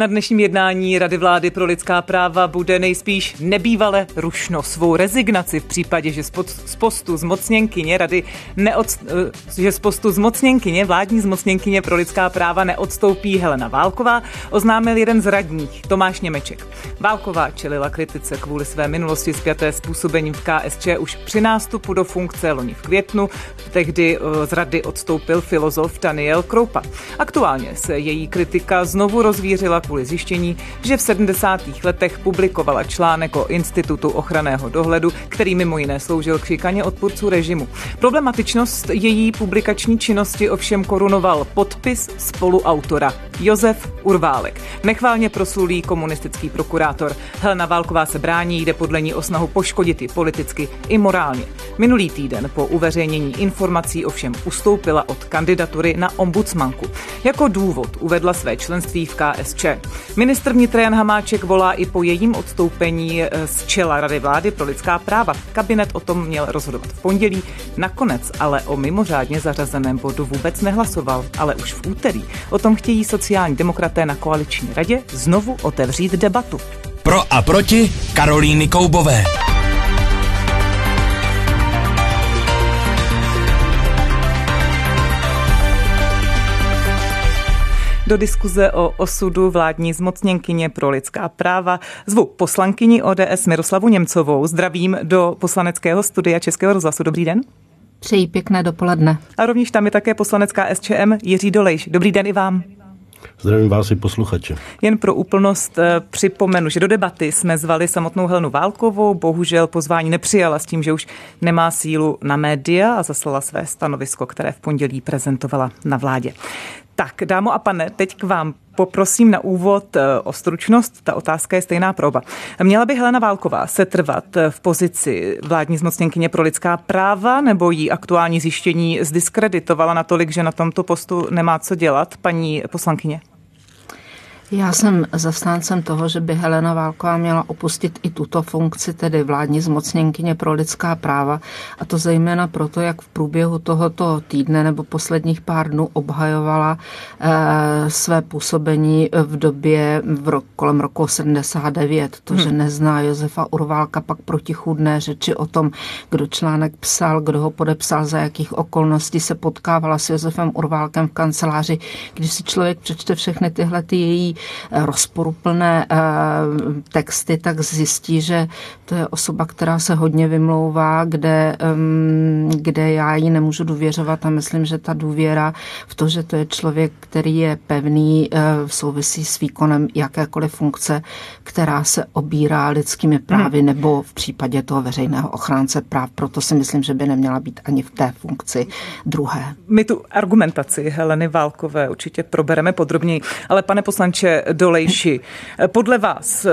Na dnešním jednání Rady vlády pro lidská práva bude nejspíš nebývale rušno. Svou rezignaci v případě, že z postu zmocněnkyně vládní zmocněnkyně pro lidská práva neodstoupí Helena Válková, oznámil jeden z radních, Tomáš Němeček. Válková čelila kritice kvůli své minulosti spjaté s působením v KSČ už při nástupu do funkce loni v květnu. Tehdy z rady odstoupil filozof Daniel Kroupa. Aktuálně se její kritika znovu rozvířila kvůli zjištění, že v 70. letech publikovala článek o Institutu ochranného dohledu, který mimo jiné sloužil k šikaně odpůrců režimu. Problematičnost její publikační činnosti ovšem korunoval podpis spoluautora Josef Urválek, nechválně proslulý komunistický prokurátor. Helena Válková se brání, jde podle ní o snahu poškodit ji politicky i morálně. Minulý týden po uveřejnění informací ovšem ustoupila od kandidatury na ombudsmanku. Jako důvod uvedla své členství v KSČ. Ministr vnitra Jan Hamáček volá i po jejím odstoupení z čela Rady vlády pro lidská práva. Kabinet o tom měl rozhodovat v pondělí, nakonec ale o mimořádně zařazeném bodu vůbec nehlasoval, ale už v úterý o tom chtějí sociální demokraté na koaliční radě znovu otevřít debatu. Pro a proti Karolíny Koubové. Do diskuze o osudu vládní zmocněnkyně pro lidská práva zvu poslankyni ODS Miroslavu Němcovou. Zdravím do poslaneckého studia Českého rozhlasu. Dobrý den. Přeji pěkné dopoledne. A rovněž tam je také poslanec KSČM Jiří Dolejš. Dobrý den i vám. Zdravím vás i posluchače. Jen pro úplnost připomenu, že do debaty jsme zvali samotnou Helenu Válkovou, bohužel pozvání nepřijala s tím, že už nemá sílu na média a zaslala své stanovisko, které v pondělí prezentovala na vládě. Tak, dámo a pane, teď k vám poprosím na úvod o stručnost. Ta otázka je stejná pro oba. Měla by Helena Válková setrvat v pozici vládní zmocněnkyně pro lidská práva, nebo jí aktuální zjištění zdiskreditovala natolik, že na tomto postu nemá co dělat? Paní poslankyně. Já jsem zastáncem toho, že by Helena Válková měla opustit i tuto funkci, tedy vládní zmocněnkyně pro lidská práva, a to zejména proto, jak v průběhu tohoto týdne nebo posledních pár dnů obhajovala své působení v době kolem roku 79. To, že nezná Josefa Urválka, pak protichůdné řeči o tom, kdo článek psal, kdo ho podepsal, za jakých okolností se potkávala s Josefem Urválkem v kanceláři. Když si člověk přečte všechny tyhle její rozporuplné texty, tak zjistí, že to je osoba, která se hodně vymlouvá, kde já jí nemůžu důvěřovat, a myslím, že ta důvěra v to, že to je člověk, který je pevný, souvisí s výkonem jakékoliv funkce, která se obírá lidskými právy nebo v případě toho veřejného ochránce práv. Proto si myslím, že by neměla být ani v té funkci druhé. My tu argumentaci Heleny Válkové určitě probereme podrobněji, ale pane poslanče Dolejši, podle vás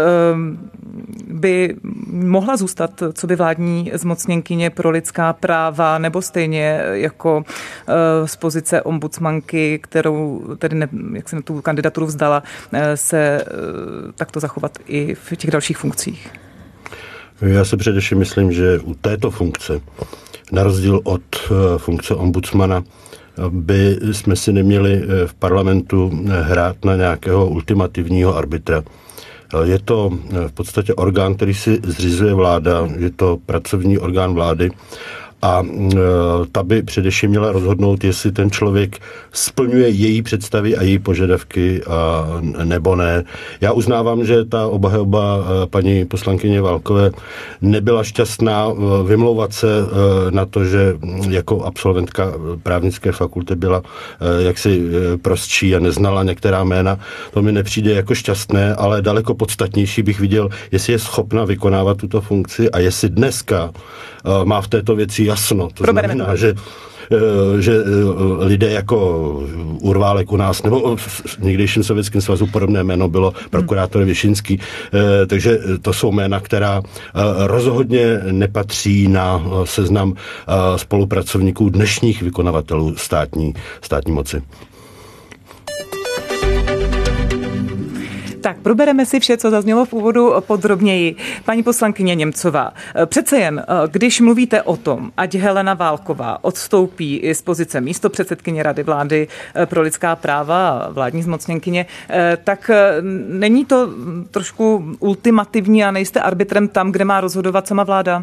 by mohla zůstat co by vládní zmocněnkyně pro lidská práva, nebo stejně jako z pozice ombudsmanky, kterou tedy jak se tu kandidaturu vzdala, se takto zachovat i v těch dalších funkcích? Já se především myslím, že u této funkce, na rozdíl od funkce ombudsmana, by jsme si neměli v parlamentu hrát na nějakého ultimativního arbitra. Je to v podstatě orgán, který si zřizuje vláda, je to pracovní orgán vlády, a ta by především měla rozhodnout, jestli ten člověk splňuje její představy a její požadavky nebo ne. Já uznávám, že ta obhajoba paní poslankyně Válkové nebyla šťastná. Vymlouvat se na to, že jako absolventka právnické fakulty byla jaksi prostší a neznala některá jména, to mi nepřijde jako šťastné, ale daleko podstatnější bych viděl, jestli je schopna vykonávat tuto funkci a jestli dneska má v této věci jasno. To znamená, že lidé jako Urválek u nás, nebo v někdejším Sovětském svazu podobné jméno bylo prokurátor Višinský, takže to jsou jména, která rozhodně nepatří na seznam spolupracovníků dnešních vykonavatelů státní moci. Tak probereme si vše, co zaznělo v úvodu podrobněji. Paní poslankyně Němcová, přece jen, když mluvíte o tom, ať Helena Válková odstoupí i z pozice místopředsedkyně Rady vlády pro lidská práva a vládní zmocněnkyně, tak není to trošku ultimativní a nejste arbitrem tam, kde má rozhodovat sama vláda?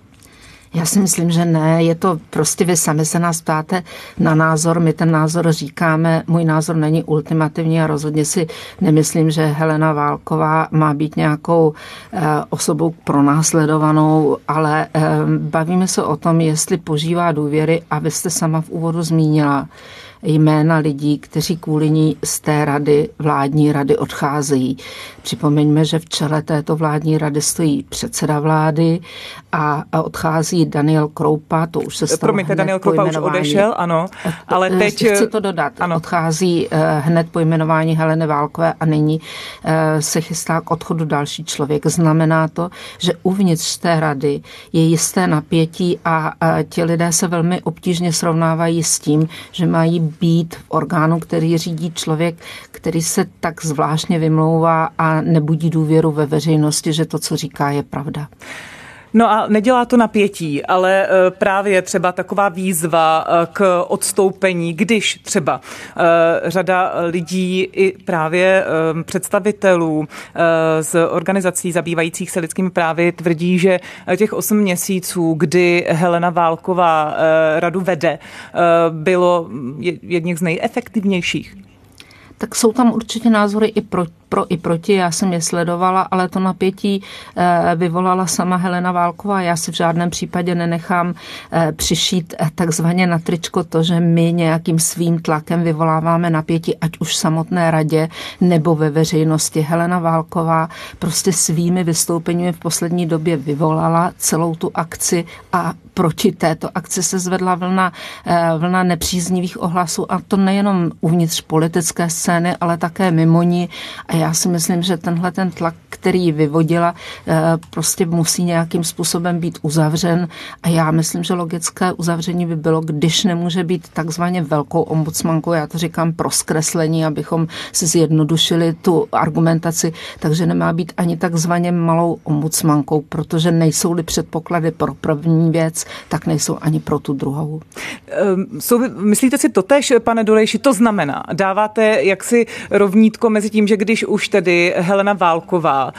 Já si myslím, že ne, je to prostě, vy sami se nás ptáte na názor, my ten názor říkáme, můj názor není ultimativní a rozhodně si nemyslím, že Helena Válková má být nějakou osobou pronásledovanou, ale bavíme se o tom, jestli požívá důvěry a vy jste sama v úvodu zmínila jména lidí, kteří kvůli ní z té rady, vládní rady odcházejí. Připomeňme, že v čele této vládní rady stojí předseda vlády a odchází Daniel Kroupa, to už se stalo. Promiňte, Daniel Kroupa už odešel, ano, ale teď... Chci to dodat, ano. Odchází hned po jmenování Heleny Válkové a nyní se chystá k odchodu další člověk. Znamená to, že uvnitř té rady je jisté napětí a ti lidé se velmi obtížně srovnávají s tím, že mají být v orgánu, který řídí člověk, který se tak zvláštně vymlouvá a nebudí důvěru ve veřejnosti, že to, co říká, je pravda. No a nedělá to napětí, ale právě třeba taková výzva k odstoupení, když třeba řada lidí i právě představitelů z organizací zabývajících se lidskými právy tvrdí, že těch 8 měsíců, kdy Helena Válková radu vede, bylo jedním z nejefektivnějších. Tak jsou tam určitě názory i pro i proti, já jsem je sledovala, ale to napětí vyvolala sama Helena Válková. Já si v žádném případě nenechám přišít takzvaně na tričko to, že my nějakým svým tlakem vyvoláváme napětí, ať už v samotné radě nebo ve veřejnosti. Helena Válková prostě svými vystoupeními v poslední době vyvolala celou tu akci a proti této akci se zvedla vlna nepříznivých ohlasů a to nejenom uvnitř politické scény, ale také mimo ní. A já si myslím, že tenhle ten tlak, který vyvodila, prostě musí nějakým způsobem být uzavřen a já myslím, že logické uzavření by bylo, když nemůže být takzvaně velkou ombudsmankou, já to říkám pro zkreslení, abychom si zjednodušili tu argumentaci, takže nemá být ani takzvaně malou ombudsmankou, protože nejsou-li předpoklady pro první věc, tak nejsou ani pro tu druhou. Myslíte si totéž, pane Dolejši, to znamená, dáváte jaksi rovnítko mezi tím, že když už tedy Helena Válková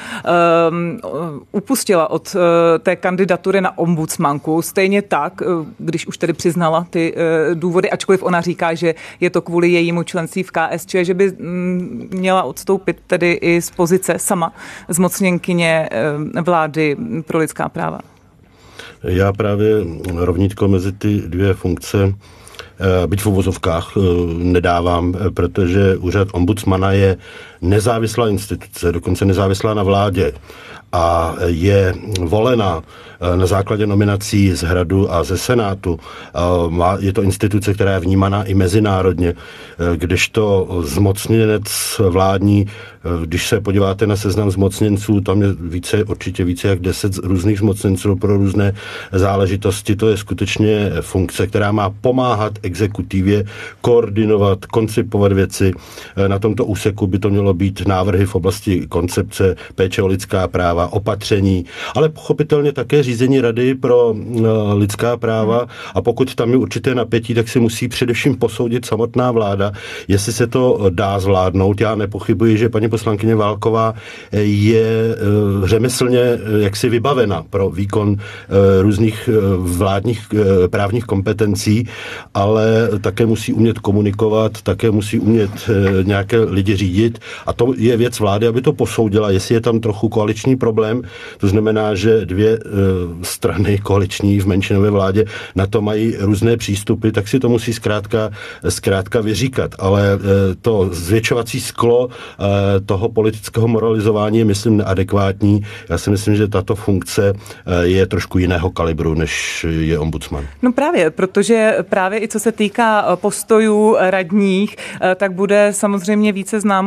upustila od té kandidatury na ombudsmanku, stejně tak, když už tedy přiznala ty důvody, ačkoliv ona říká, že je to kvůli jejímu členství v KSČ, že by měla odstoupit tedy i z pozice sama zmocněnkyně vlády pro lidská práva? Já právě rovnítko mezi ty dvě funkce byť v uvozovkách nedávám, protože úřad ombudsmana je nezávislá instituce, dokonce nezávislá na vládě a je volena na základě nominací z Hradu a ze Senátu. Je to instituce, která je vnímaná i mezinárodně, kdežto zmocněnec vládní, když se podíváte na seznam zmocněnců, tam je určitě více jak 10 různých zmocněnců pro různé záležitosti. To je skutečně funkce, která má pomáhat exekutivě, koordinovat, koncipovat věci. Na tomto úseku by to mělo být návrhy v oblasti koncepce péče o lidská práva, opatření, ale pochopitelně také řízení Rady pro lidská práva a pokud tam je určité napětí, tak si musí především posoudit samotná vláda, jestli se to dá zvládnout. Já nepochybuji, že paní poslankyně Válková je řemeslně jaksi vybavena pro výkon různých vládních právních kompetencí, ale také musí umět komunikovat, také musí umět nějaké lidi řídit a to je věc vlády, aby to posoudila, jestli je tam trochu koaliční problém, to znamená, že dvě strany koaliční v menšinové vládě na to mají různé přístupy, tak si to musí zkrátka vyříkat, ale to zvětšovací sklo toho politického moralizování je, myslím, neadekvátní. Já si myslím, že tato funkce je trošku jiného kalibru, než je ombudsman. No právě, protože právě i co se týká postojů radních, tak bude samozřejmě více známo po dnešní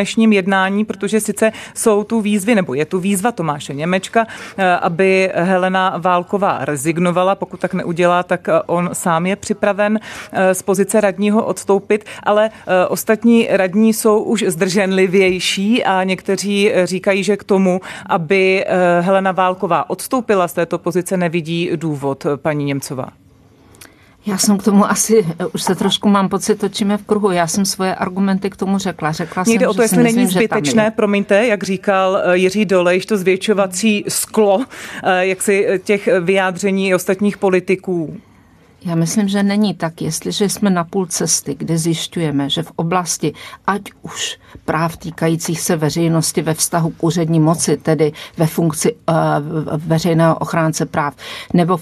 dnešním jednání, protože sice jsou tu výzvy, nebo je tu výzva Tomáše Němečka, aby Helena Válková rezignovala. Pokud tak neudělá, tak on sám je připraven z pozice radního odstoupit, ale ostatní radní jsou už zdrženlivější a někteří říkají, že k tomu, aby Helena Válková odstoupila z této pozice, nevidí důvod. Paní Němcová. Já jsem k tomu asi, už se trošku mám pocit, točíme v kruhu. Já jsem svoje argumenty k tomu řekla. Někde jsem, o to, jestli není zbytečné, promiňte, jak říkal Jiří Dolejš, to zvětšovací sklo, jak si těch vyjádření ostatních politiků. Já myslím, že není tak, jestliže jsme na půl cesty, kde zjišťujeme, že v oblasti, ať už práv týkajících se veřejnosti ve vztahu k úřední moci, tedy ve funkci veřejného ochránce práv, nebo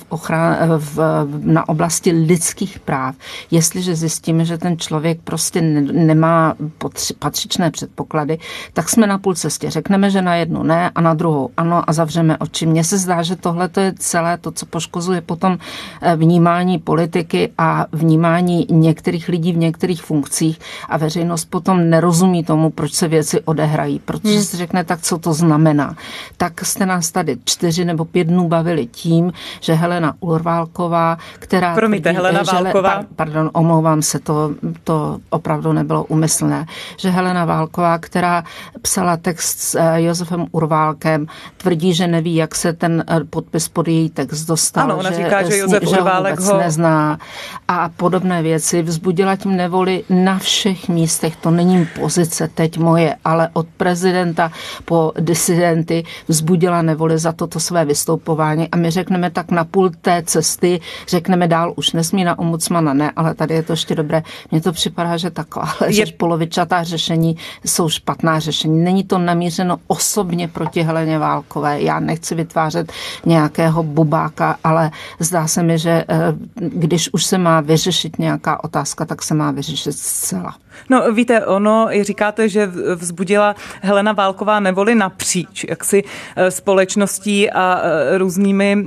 na oblasti lidských práv, jestliže zjistíme, že ten člověk prostě nemá patřičné předpoklady, tak jsme na půl cestě. Řekneme, že na jednu ne a na druhou ano a zavřeme oči. Mně se zdá, že tohle je celé to, co poškozuje potom vnímání politiky a vnímání některých lidí v některých funkcích a veřejnost potom nerozumí tomu, proč se věci odehrají. Protože si řekne, tak co to znamená. Tak jste nás tady 4 nebo 5 dnů bavili tím, že Helena Válková, která... Promiňte, Helena Válková. Pardon, omlouvám se, to opravdu nebylo úmyslné. Že Helena Válková, která psala text s Josefem Urválkem, tvrdí, že neví, jak se ten podpis pod její text dostal. Ano, ona říká, že Josef Urválek ho nezná a podobné věci. Vzbudila tím nevoli na všech místech. To není pozice teď moje, ale od prezidenta po disidenty vzbudila nevoli za toto své vystupování a my řekneme tak na půl té cesty, řekneme dál, už nesmí na ombudsmana, ne, ale tady je to ještě dobré. Mně to připadá, že taková polovičatá řešení jsou špatná řešení. Není to namířeno osobně proti Heleně Válkové. Já nechci vytvářet nějakého bubáka, ale zdá se mi, že když už se má vyřešit nějaká otázka, tak se má vyřešit zcela. No víte, ono, říkáte, že vzbudila Helena Válková nevoli napříč jaksi společností a různými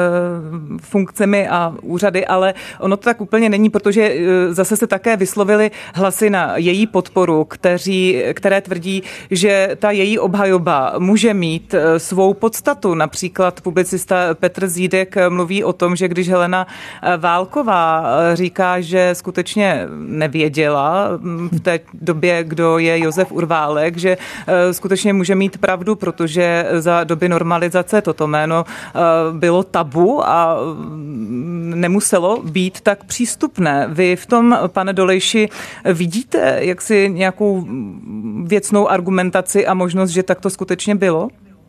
funkcemi a úřady, ale ono to tak úplně není, protože zase se také vyslovili hlasy na její podporu, které tvrdí, že ta její obhajoba může mít svou podstatu. Například publicista Petr Zídek mluví o tom, že když Helena Válková říká, že skutečně nevěděla v té době, kdo je Josef Urválek, že skutečně může mít pravdu, protože za doby normalizace toto jméno bylo tabu a nemuselo být tak přístupné. Vy v tom, pane Dolejši, vidíte jaksi nějakou věcnou argumentaci a možnost, že tak to skutečně bylo?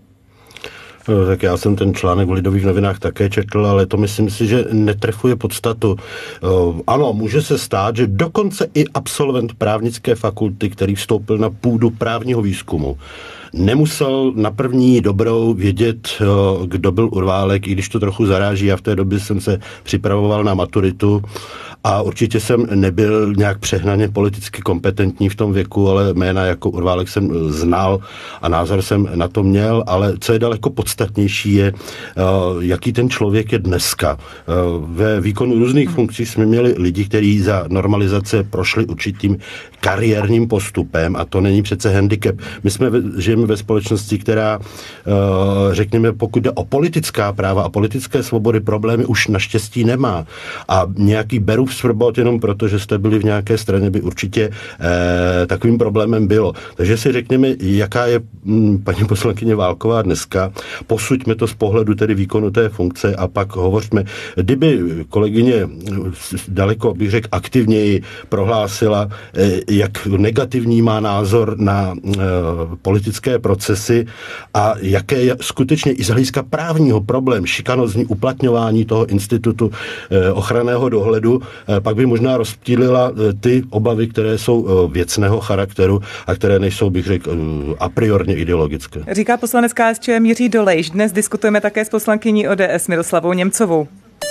No, tak já jsem ten článek v Lidových novinách také četl, ale to myslím si, že netrefuje podstatu. Ano, může se stát, že dokonce i absolvent právnické fakulty, který vstoupil na půdu právního výzkumu, nemusel na první dobrou vědět, kdo byl Urválek, i když to trochu zaráží. Já v té době jsem se připravoval na maturitu a určitě jsem nebyl nějak přehnaně politicky kompetentní v tom věku, ale jména jako Urválek jsem znal a názor jsem na to měl, ale co je daleko podstatnější je, jaký ten člověk je dneska. Ve výkonu různých funkcí jsme měli lidi, kteří za normalizace prošli určitým kariérním postupem a to není přece handicap. My žijeme ve společnosti, která, řekněme, pokud jde o politická práva a politické svobody, problémy už naštěstí nemá. A nějaký Berův svrbot jenom proto, že jste byli v nějaké straně, by určitě takovým problémem bylo. Takže si řekněme, jaká je paní poslankyně Válková dneska, posuďme to z pohledu tedy výkonu té funkce a pak hovořme. Kdyby kolegyně daleko, bych řekl, aktivněji prohlásila, jak negativní má názor na politické procesy a jaké je skutečně i z hlediska právního problém šikanózní uplatňování toho institutu ochranného dohledu, pak by možná rozptýlila ty obavy, které jsou věcného charakteru a které nejsou, bych řekl, a priorně ideologické. Říká poslanec KSČM Jiří Dolejš. Dnes diskutujeme také s poslankyní ODS Miroslavou Němcovou.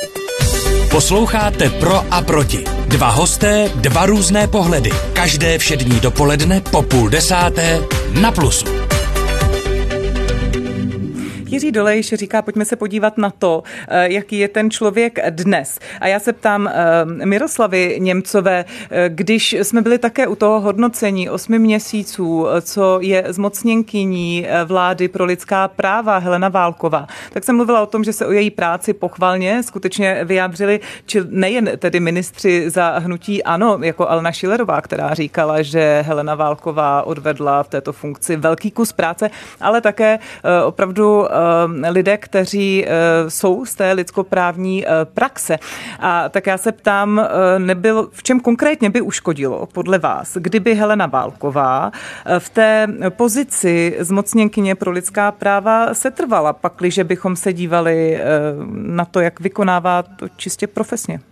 Posloucháte Pro a proti. Dva hosté, dva různé pohledy. Každé všední dopoledne po 9:30 na Plusu. Jiří Dolejš říká, pojďme se podívat na to, jaký je ten člověk dnes. A já se ptám Miroslavy Němcové, když jsme byli také u toho hodnocení 8 měsíců, co je zmocněnkyní vlády pro lidská práva Helena Válková, tak jsem mluvila o tom, že se o její práci pochvalně skutečně vyjádřili, či nejen tedy ministři za hnutí ANO, jako Alena Schillerová, která říkala, že Helena Válková odvedla v této funkci velký kus práce, ale také opravdu lidé, kteří jsou z té lidskoprávní praxe. A tak já se ptám, v čem konkrétně by uškodilo podle vás, kdyby Helena Válková v té pozici zmocněnkyně pro lidská práva setrvala, pakliže bychom se dívali na to, jak vykonává to čistě profesně?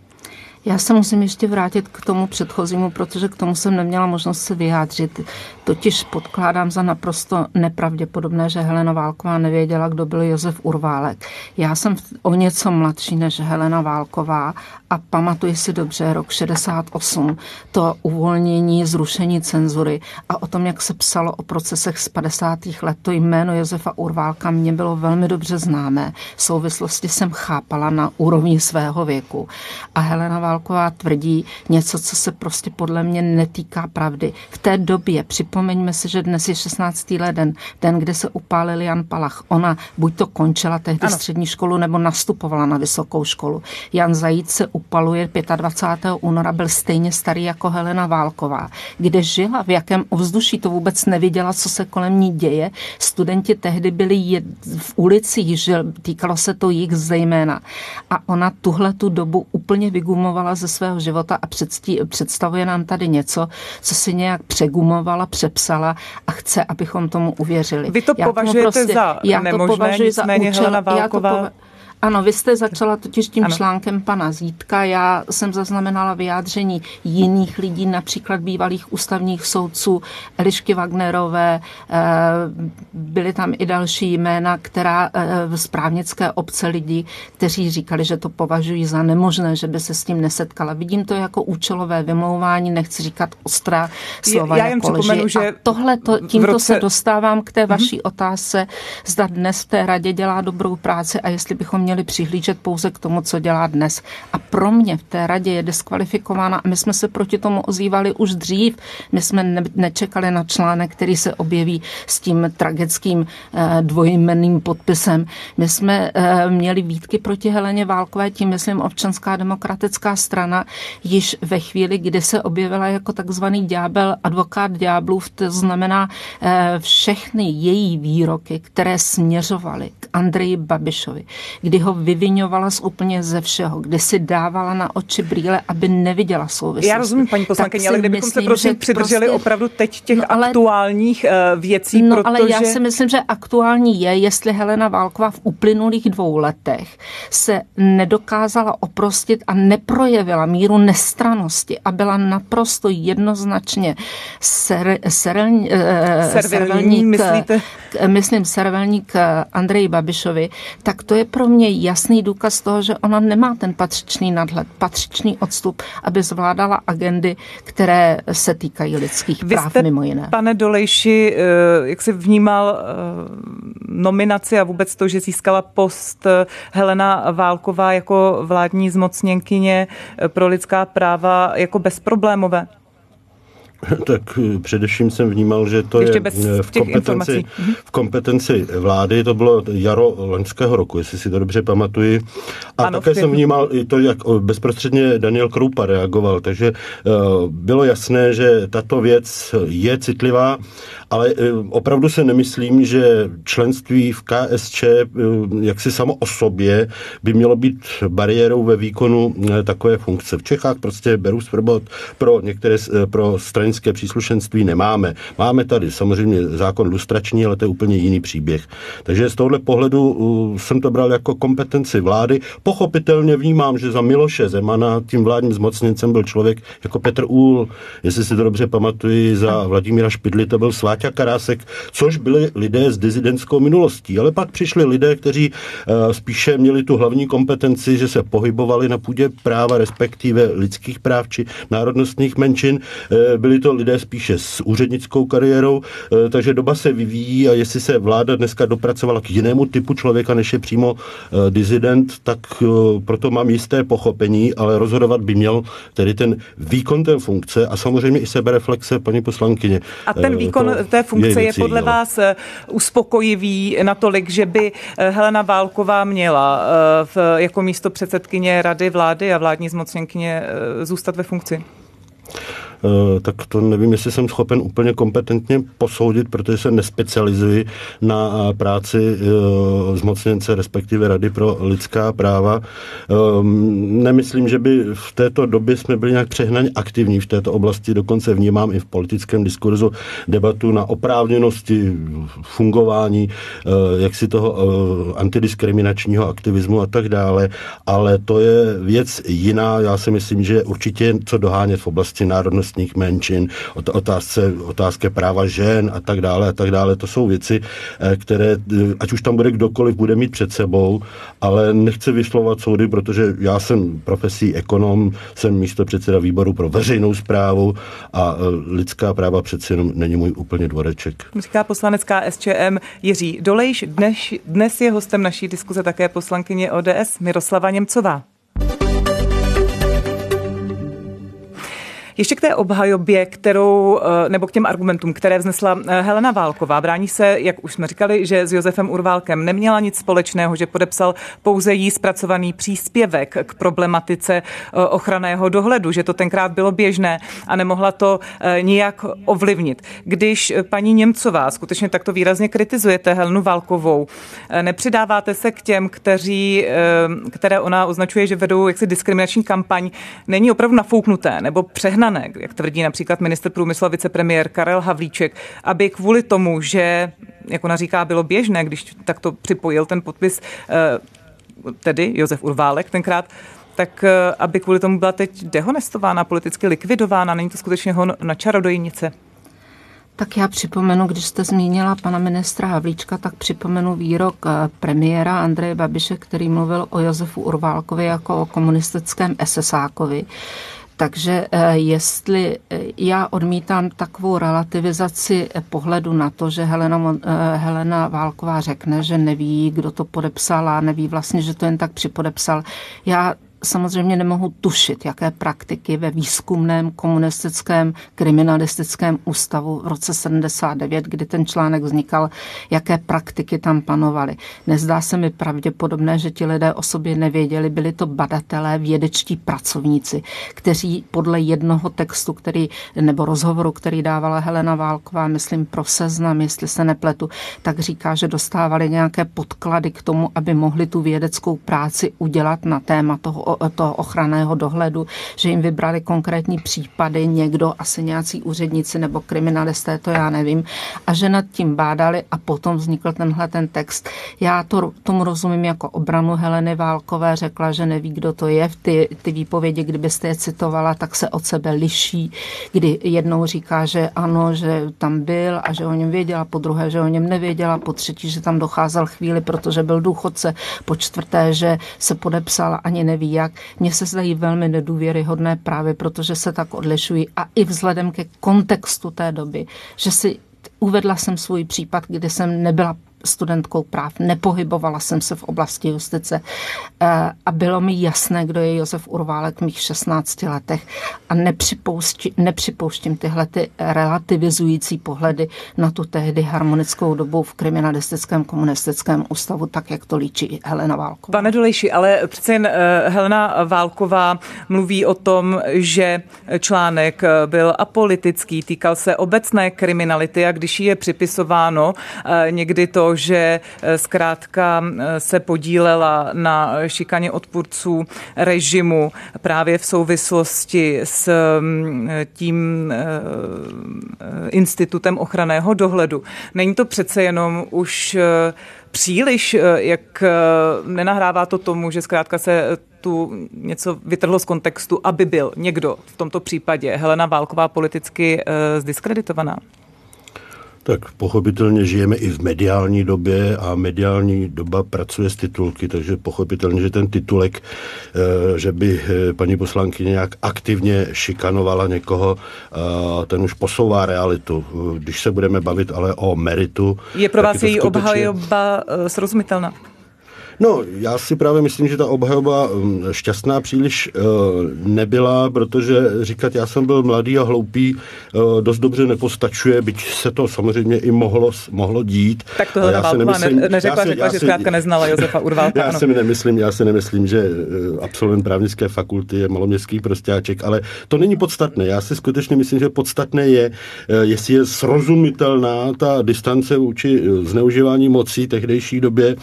Já se musím ještě vrátit k tomu předchozímu, protože k tomu jsem neměla možnost se vyjádřit. Totiž podkládám za naprosto nepravděpodobné, že Helena Válková nevěděla, kdo byl Josef Urválek. Já jsem o něco mladší než Helena Válková a pamatuji si dobře rok 68, to uvolnění, zrušení cenzury a o tom, jak se psalo o procesech z 50. let. To jméno Josefa Urválka mě bylo velmi dobře známé. V souvislosti jsem chápala na úrovni svého věku. A Helena Válková tvrdí něco, co se prostě podle mě netýká pravdy. V té době, připomeňme si, že dnes je 16. leden, den, kde se upálil Jan Palach. Ona buď to končila tehdy střední školu, nebo nastupovala na vysokou školu. Jan Zajíc se upaluje 25. února, byl stejně starý jako Helena Válková. Kde žila, v jakém ovzduší, to vůbec neviděla, co se kolem ní děje. Studenti tehdy byli v ulicích, že týkalo se to jich zejména. A ona tuhletu dobu úplně vygumovala ze svého života a představuje nám tady něco, co si nějak přegumovala, přepsala a chce, abychom tomu uvěřili. Vy to považujete za nemožné, nicméně Helena Válková... Ano, vy jste začala totiž tím článkem pana Zítka. Já jsem zaznamenala vyjádření jiných lidí, například bývalých ústavních soudců, Elišky Wagnerové, byly tam i další jména, která z právnické obce lidí, kteří říkali, že to považují za nemožné, že by se s tím nesetkala. Vidím to jako účelové vymlouvání, nechci říkat ostrá slova jako lži. A tímto se dostávám k té vaší otázce, zda dnes v té radě dělá dobrou práci a jestli bychom měli přihlížet pouze k tomu, co dělá dnes. A pro mě v té radě je diskvalifikována a my jsme se proti tomu ozývali už dřív. My jsme nečekali na článek, který se objeví s tím tragickým dvojjmenným podpisem. My jsme měli výtky proti Heleně Válkové, tím myslím Občanská demokratická strana, již ve chvíli, kdy se objevila jako takzvaný ďábel, advokát ďáblův, to znamená všechny její výroky, které směřovaly k Andreji Babišovi, kdy ho vyviňovala úplně ze všeho, kdy si dávala na oči brýle, aby neviděla souvislosti. Já rozumím, paní poslankyně, ale kdybychom se prosím přidrželi opravdu teď těch aktuálních věcí, protože... ale já si myslím, že aktuální je, jestli Helena Válková v uplynulých 2 letech se nedokázala oprostit a neprojevila míru nestrannosti a byla naprosto jednoznačně servilní k Andreji Babišovi, tak to je pro mě jasný důkaz toho, že ona nemá ten patřičný nadhled, patřičný odstup, aby zvládala agendy, které se týkají lidských práv mimo jiné. Pane Dolejši, jak jsi vnímal nominaci a vůbec to, že získala post Helena Válková jako vládní zmocněnkyně pro lidská práva jako bezproblémové? Tak především jsem vnímal, že to je v kompetenci vlády, to bylo jaro loňského roku, jestli si to dobře pamatuji. A ano, také jsem vnímal i to, jak bezprostředně Daniel Kroupa reagoval, takže bylo jasné, že tato věc je citlivá, ale opravdu se nemyslím, že členství v KSČ jaksi samo o sobě by mělo být bariérou ve výkonu takové funkce. V Čechách prostě beru svobod pro stranické příslušenství nemáme. Máme tady samozřejmě zákon lustrační, ale to je úplně jiný příběh. Takže z tohohle pohledu jsem to bral jako kompetenci vlády. Pochopitelně vnímám, že za Miloše Zemana tím vládním zmocněncem byl člověk jako Petr Úhl, jestli si to dobře pamatuji, za Vladimíra Špidly to byl Sváťa Karásek, což byli lidé s dizidentskou minulostí. Ale pak přišli lidé, kteří spíše měli tu hlavní kompetenci, že se pohybovali na půdě práva, respektive lidských práv či národnostních menšin, byli byli to lidé spíše s úřednickou kariérou, takže doba se vyvíjí a jestli se vláda dneska dopracovala k jinému typu člověka, než je přímo disident, tak proto mám jisté pochopení, ale rozhodovat by měl tedy ten výkon té funkce a samozřejmě i sebereflexe paní poslankyně. A ten výkon té funkce je podle vás uspokojivý natolik, že by Helena Válková měla jako místo předsedkyně Rady vlády a vládní zmocněnkyně zůstat ve funkci? Tak to nevím, jestli jsem schopen úplně kompetentně posoudit, protože se nespecializuji na práci zmocněnce, respektive Rady pro lidská práva. Nemyslím, že by v této době jsme byli nějak přehnaně aktivní v této oblasti, dokonce vnímám i v politickém diskurzu debatu na oprávněnosti fungování jaksi toho antidiskriminačního aktivismu a tak dále, ale to je věc jiná. Já si myslím, že určitě co dohánět v oblasti národnostních menšin, otázka práva žen a tak dále. To jsou věci, které, ať už tam bude kdokoliv, bude mít před sebou, ale nechci vyslovovat soudy, protože já jsem profesí ekonom, jsem místopředseda výboru pro veřejnou správu a lidská práva přeci jenom není můj úplně dvoreček. Říká poslanec KSČM Jiří Dolejš. Dnes je hostem naší diskuze také poslankyně ODS Miroslava Němcová. Ještě k té obhajobě, nebo k těm argumentům, které vznesla Helena Válková. Brání se, jak už jsme říkali, že s Josefem Urválkem neměla nic společného, že podepsal pouze jí zpracovaný příspěvek k problematice ochranného dohledu, že to tenkrát bylo běžné a nemohla to nijak ovlivnit. Když paní Němcová skutečně takto výrazně kritizujete Helenu Válkovou, nepřidáváte se k těm, které ona označuje, že vedou jaksi diskriminační kampaň, není opravdu nafouknuté nebo přehnané, jak tvrdí například ministr průmyslu a vicepremiér Karel Havlíček, aby kvůli tomu, že, jak ona říká, bylo běžné, když takto připojil ten podpis, tedy Josef Urválek tenkrát, tak aby kvůli tomu byla teď dehonestována, politicky likvidována, není to skutečně hon na čarodejnice? Tak já připomenu, když jste zmínila pana ministra Havlíčka, tak připomenu výrok premiéra Andreje Babiše, který mluvil o Josefu Urválkovi jako o komunistickém esesákovi. Takže jestli já odmítám takovou relativizaci pohledu na to, že Helena Válková řekne, že neví, kdo to podepsal a neví vlastně, že to jen tak připodepsal. Já samozřejmě nemohu tušit, jaké praktiky ve výzkumném komunistickém kriminalistickém ústavu v roce 79, kdy ten článek vznikal, jaké praktiky tam panovaly. Nezdá se mi pravděpodobné, že ti lidé o sobě nevěděli, byli to badatelé, vědečtí pracovníci, kteří podle jednoho textu, nebo rozhovoru, který dávala Helena Válková, myslím pro Seznam, jestli se nepletu, tak říká, že dostávali nějaké podklady k tomu, aby mohli tu vědeckou práci udělat na téma toho ochranného dohledu, že jim vybrali konkrétní případy, někdo, asi nějací úředníci nebo kriminalisté, to já nevím, a že nad tím bádali a potom vznikl ten text. Já tomu rozumím jako obranu Heleny Válkové, řekla, že neví, kdo to je. Ty výpovědi, kdybyste je citovala, tak se od sebe liší, kdy jednou říká, že ano, že tam byl a že o něm věděla, po druhé, že o něm nevěděla, po třetí, že tam docházel chvíli, protože byl důchodce, po čtvrté, že se podepsala, ani neví jak. Mně se zdají velmi nedůvěryhodné právě, protože se tak odlišují a i vzhledem ke kontextu té doby, že si uvedla jsem svůj případ, kdy jsem nebyla studentkou práv, nepohybovala jsem se v oblasti justice a bylo mi jasné, kdo je Josef Urválek v mých 16 letech a nepřipouštím tyhle ty relativizující pohledy na tu tehdy harmonickou dobu v kriminalistickém komunistickém ústavu, tak jak to líčí Helena Válková. Pane Dolejši, ale přece jen Helena Válková mluví o tom, že článek byl apolitický, týkal se obecné kriminality a když jí je připisováno někdy to, že zkrátka se podílela na šikaně odpůrců režimu právě v souvislosti s tím institutem ochranného dohledu. Není to přece jenom už příliš, jak nenahrává to tomu, že zkrátka se tu něco vytrhlo z kontextu, aby byl někdo, v tomto případě Helena Válková, politicky zdiskreditovaná? Tak pochopitelně žijeme i v mediální době a mediální doba pracuje s titulky, takže pochopitelně, že ten titulek, že by paní poslankyně nějak aktivně šikanovala někoho, ten už posouvá realitu. Když se budeme bavit ale o meritu... Je pro vás její obhajoba srozumitelná? No, já si právě myslím, že ta obhajoba šťastná příliš nebyla, protože říkat, já jsem byl mladý a hloupý, dost dobře nepostačuje, byť se to samozřejmě i mohlo dít. Tak tohle Válková neřekla, že zkrátka neznala Josefa Urválka. Já si nemyslím, že absolvent právnické fakulty je maloměstský prostáček, ale to není podstatné. Já si skutečně myslím, že podstatné je, jestli je srozumitelná ta distance vůči zneužívání moci tehdejší době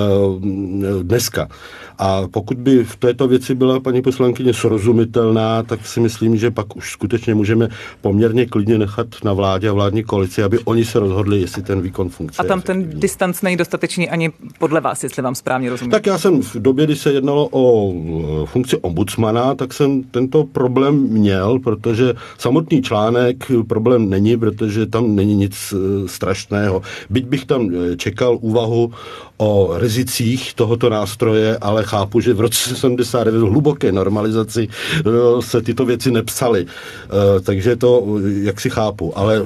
dneska. A pokud by v této věci byla paní poslankyně srozumitelná, tak si myslím, že pak už skutečně můžeme poměrně klidně nechat na vládě a vládní koalici, aby oni se rozhodli, jestli ten výkon funkce. A tam ten distanc není dostatečný ani podle vás, jestli vám správně rozumím. Tak já jsem v době, kdy se jednalo o funkci ombudsmana, tak jsem tento problém měl, protože samotný článek problém není, protože tam není nic strašného. Byť bych tam čekal úvahu o rizicích tohoto nástroje, ale chápu, že v roce 79 v hluboké normalizaci se tyto věci nepsaly. Takže to jak si chápu. Ale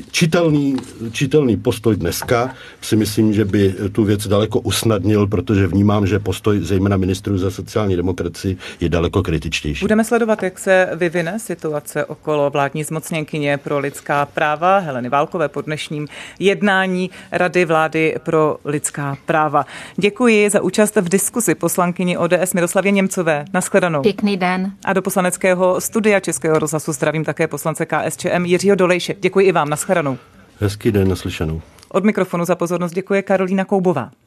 čitelný postoj dneska si myslím, že by tu věc daleko usnadnil, protože vnímám, že postoj zejména ministrů za sociální demokracii je daleko kritičtější. Budeme sledovat, jak se vyvine situace okolo vládní zmocněnkyně pro lidská práva Heleny Válkové po dnešním jednání Rady vlády pro lidská práva. Děkuji za účast v diskusi poslankyni ODS Miroslavě Němcové. Nashledanou. Pěkný den. A do poslaneckého studia Českého rozhlasu zdravím také poslance KSČM Jiřího Dolejše. Děkuji i vám. Nashledanou. Hezký den, naslyšenou. Od mikrofonu za pozornost děkuje Karolína Koubová.